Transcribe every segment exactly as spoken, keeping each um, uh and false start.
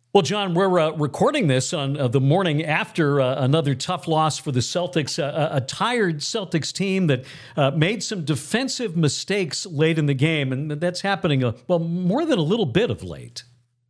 Well, John, we're uh, recording this on uh, the morning after uh, another tough loss for the Celtics, uh, a a tired Celtics team that uh, made some defensive mistakes late in the game, and that's happening, uh, well, more than a little bit of late.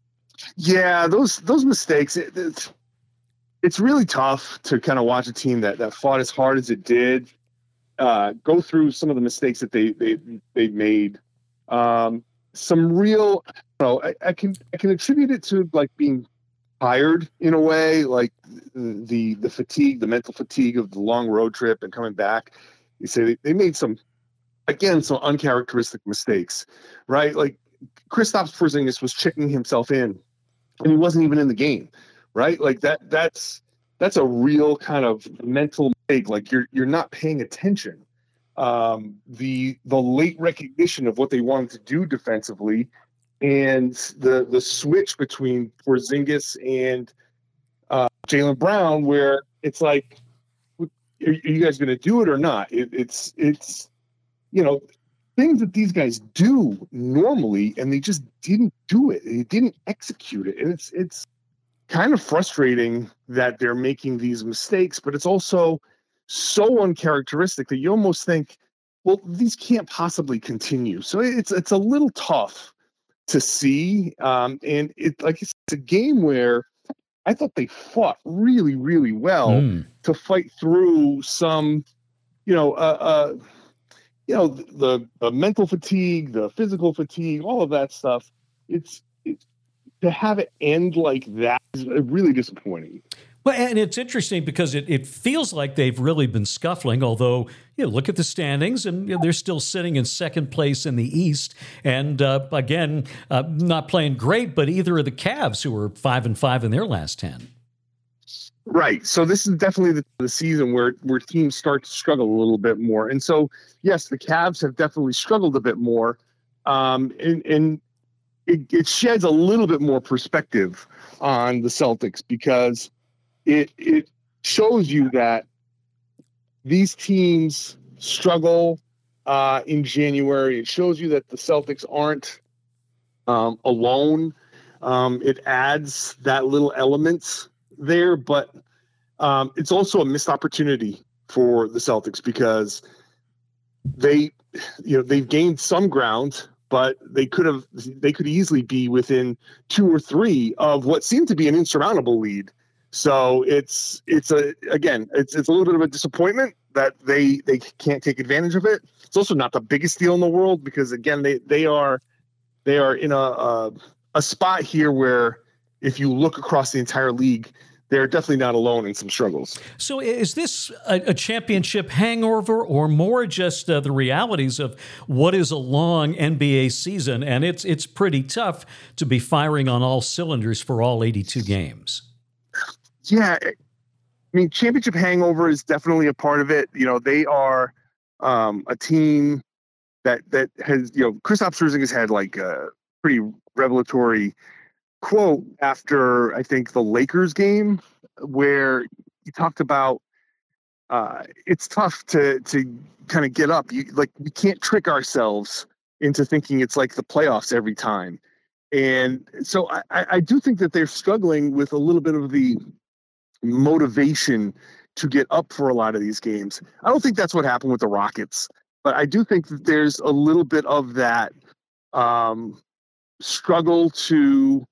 Yeah, those those mistakes. It, it's it's really tough to kind of watch a team that that fought as hard as it did uh, go through some of the mistakes that they they they made. Um, some real, you know, I, I can I can attribute it to like being tired in a way, like the the fatigue, the mental fatigue of the long road trip and coming back. You say they, they made some, again, some uncharacteristic mistakes, right? Like Kristaps Porzingis was checking himself in, and he wasn't even in the game, right? Like that that's that's a real kind of mental mistake. Like you're you're not paying attention. Um, the the late recognition of what they wanted to do defensively, and the the switch between Porzingis and uh, Jaylen Brown, where it's like, are you guys going to do it or not? It, it's it's you know things that these guys do normally, and they just didn't do it. They didn't execute it, and it's it's kind of frustrating that they're making these mistakes, but it's also so uncharacteristic that you almost think, well, these can't possibly continue. So it's it's a little tough to see, um, and it like it's a game where I thought they fought really, really well Mm. to fight through some, you know, uh, uh, you know, the the mental fatigue, the physical fatigue, all of that stuff. It's it's to have it end like that is really disappointing. Well, and it's interesting because it, it feels like they've really been scuffling, although, you know, look at the standings, and you know, they're still sitting in second place in the East. And uh, again, uh, not playing great, but either of the Cavs, who are five and five in their last ten. Right. So this is definitely the, the season where, where teams start to struggle a little bit more. And so, yes, the Cavs have definitely struggled a bit more. Um, and and it, it sheds a little bit more perspective on the Celtics, because it it shows you that these teams struggle uh, in January. It shows you that the Celtics aren't um, alone. Um, it adds that little element there, but um, it's also a missed opportunity for the Celtics, because they, you know, they've gained some ground, but they could have, they could easily be within two or three of what seemed to be an insurmountable lead. So it's it's a again it's it's a little bit of a disappointment that they they can't take advantage of it. It's also not the biggest deal in the world, because again they they are they are in a a, a spot here where if you look across the entire league, they're definitely not alone in some struggles. So is this a, a championship hangover, or more just uh, the realities of what is a long N B A season? And it's it's pretty tough to be firing on all cylinders for all eighty-two games. Yeah, I mean, championship hangover is definitely a part of it. You know, they are um, a team that that has, you know, Kristaps Porzingis had like a pretty revelatory quote after, I think, the Lakers game, where he talked about uh, it's tough to to kind of get up. You, like, we can't trick ourselves into thinking it's like the playoffs every time. And so I, I do think that they're struggling with a little bit of the motivation to get up for a lot of these games. I don't think that's what happened with the Rockets, but I do think that there's a little bit of that um, struggle to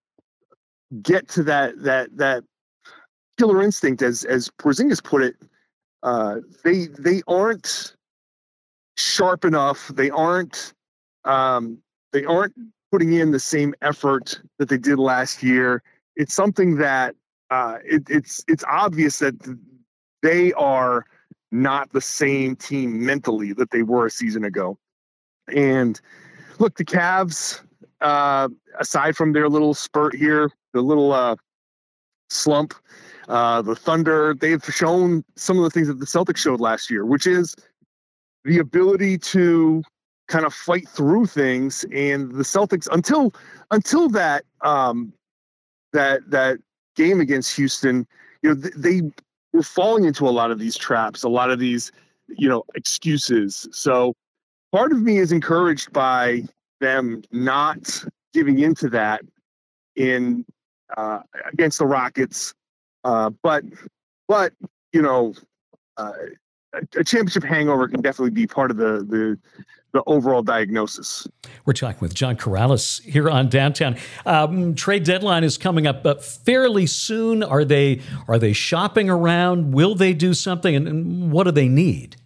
get to that that that killer instinct, as as Porzingis put it. Uh, they they aren't sharp enough. They aren't um, they aren't putting in the same effort that they did last year. It's something that uh, it, it's it's obvious that they are not the same team mentally that they were a season ago. And look, the Cavs, uh, aside from their little spurt here, the little uh, slump, uh, the Thunder, they've shown some of the things that the Celtics showed last year, which is the ability to kind of fight through things. And the Celtics, until until that um, that that game against Houston, you know, they were falling into a lot of these traps, a lot of these, you know, excuses. So part of me is encouraged by them not giving into that in uh, against the Rockets. Uh, but, but you know, uh, a, a championship hangover can definitely be part of the the, the overall diagnosis. We're talking with John Karalis here on Downtown. Um, trade deadline is coming up uh, fairly soon. Are they are they shopping around? Will they do something? And, and what do they need?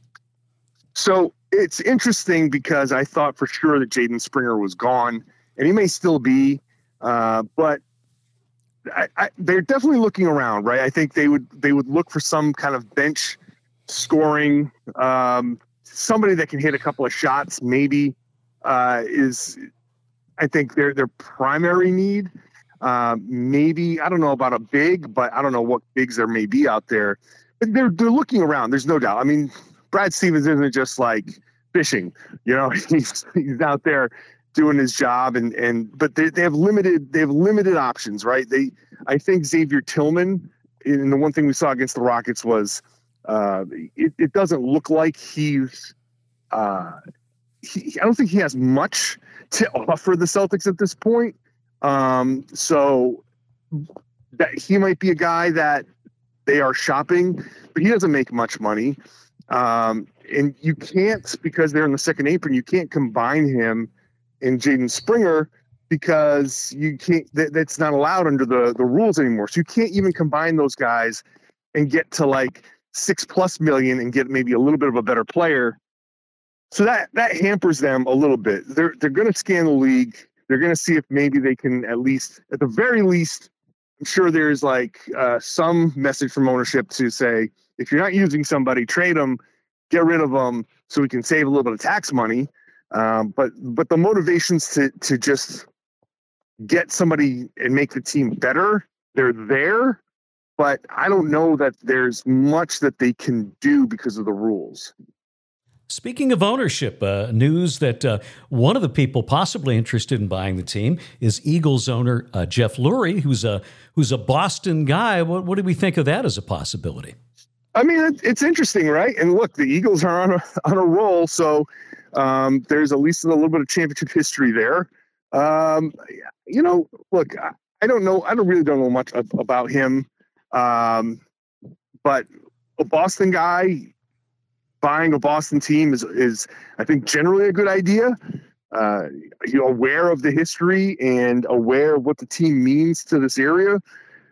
So it's interesting because I thought for sure that Jaden Springer was gone, and he may still be, uh, but I, I, they're definitely looking around, right? I think they would they would look for some kind of bench scoring, um, somebody that can hit a couple of shots. Maybe uh, is I think their their primary need. Uh, maybe I don't know about a big, but I don't know what bigs there may be out there. But they're they're looking around. There's no doubt. I mean, Brad Stevens isn't just like fishing, you know. He's he's out there doing his job, and and but they they have limited they have limited options, right? They I think Xavier Tillman, and the one thing we saw against the Rockets was uh, it, it doesn't look like he's uh, he, I don't think he has much to offer the Celtics at this point. Um, so that he might be a guy that they are shopping, but he doesn't make much money. Um, and you can't, because they're in the second apron, you can't combine him and Jaden Springer because you can't, that, that's not allowed under the, the rules anymore. So you can't even combine those guys and get to like six plus million and get maybe a little bit of a better player. So that, that hampers them a little bit. They're, they're going to scan the league. They're going to see if maybe they can at least, at the very least, I'm sure there's like uh, some message from ownership to say, if you're not using somebody, trade them, get rid of them so we can save a little bit of tax money. Um, but but the motivations to to just get somebody and make the team better, they're there. But I don't know that there's much that they can do because of the rules. Speaking of ownership, uh, news that uh, one of the people possibly interested in buying the team is Eagles owner uh, Jeff Lurie, who's a who's a Boston guy. What, what do we think of that as a possibility? I mean, it's interesting, right? And look, the Eagles are on a on a roll, so um, there's at least a little bit of championship history there. Um, you know, look, I, I don't know, I don't really don't know much of, about him, um, but a Boston guy buying a Boston team is is I think generally a good idea. Uh, you're aware of the history and aware of what the team means to this area,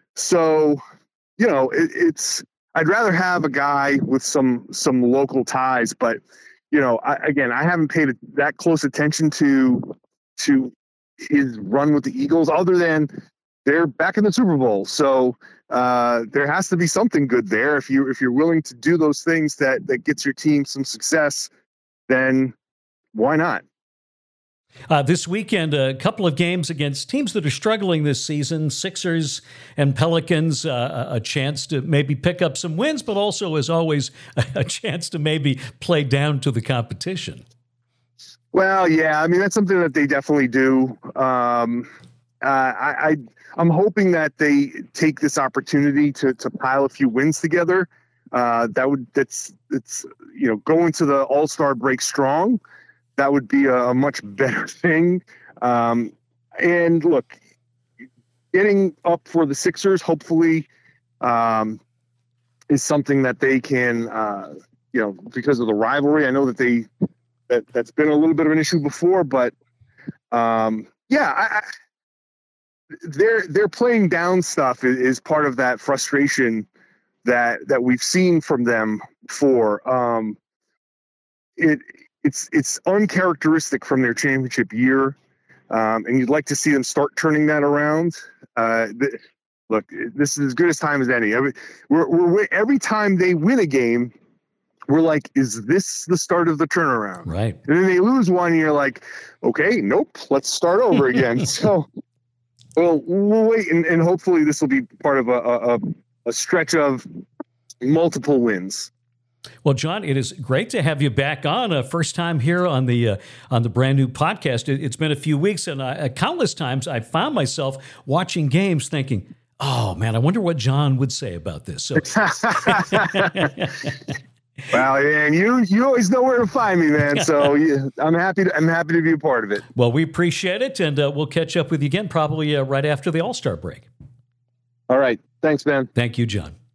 so you know it, it's. I'd rather have a guy with some some local ties, but you know, I, again, I haven't paid that close attention to to his run with the Eagles, other than they're back in the Super Bowl. So uh, there has to be something good there. If you if you're willing to do those things that that gets your team some success, then why not? Uh, this weekend, a couple of games against teams that are struggling this season, Sixers and Pelicans, uh, a chance to maybe pick up some wins, but also, as always, a chance to maybe play down to the competition. Well, yeah, I mean, that's something that they definitely do. Um, uh, I, I, I'm hoping that they take this opportunity to to pile a few wins together. Uh, that would that's it's you know going to the All-Star break strong. That would be a, a much better thing. Um, and look, getting up for the Sixers, hopefully, um, is something that they can, uh, you know, because of the rivalry. I know that they that that's been a little bit of an issue before, but um, yeah, I, I, they're they're playing down stuff is, is part of that frustration that that we've seen from them before. Um, it. It's it's uncharacteristic from their championship year, um, and you'd like to see them start turning that around. Uh, th- look, this is as good as time as any. Every, we're, we're every time they win a game, we're like, is this the start of the turnaround? Right. And then they lose one, and you're like, okay, nope, let's start over again. so, well, we'll wait, and, and hopefully this will be part of a, a, a stretch of multiple wins. Well, John, it is great to have you back on. Uh, first time here on the uh, on the brand new podcast. It, it's been a few weeks, and I, countless times I found myself watching games, thinking, "Oh man, I wonder what John would say about this." So, well, and you you always know where to find me, man. So yeah, I'm happy to I'm happy to be a part of it. Well, we appreciate it, and uh, we'll catch up with you again probably uh, right after the All-Star break. All right. Thanks, Ben. Thank you, John.